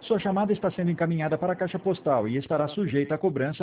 Sua chamada está sendo encaminhada para a caixa postal e estará sujeita a cobrança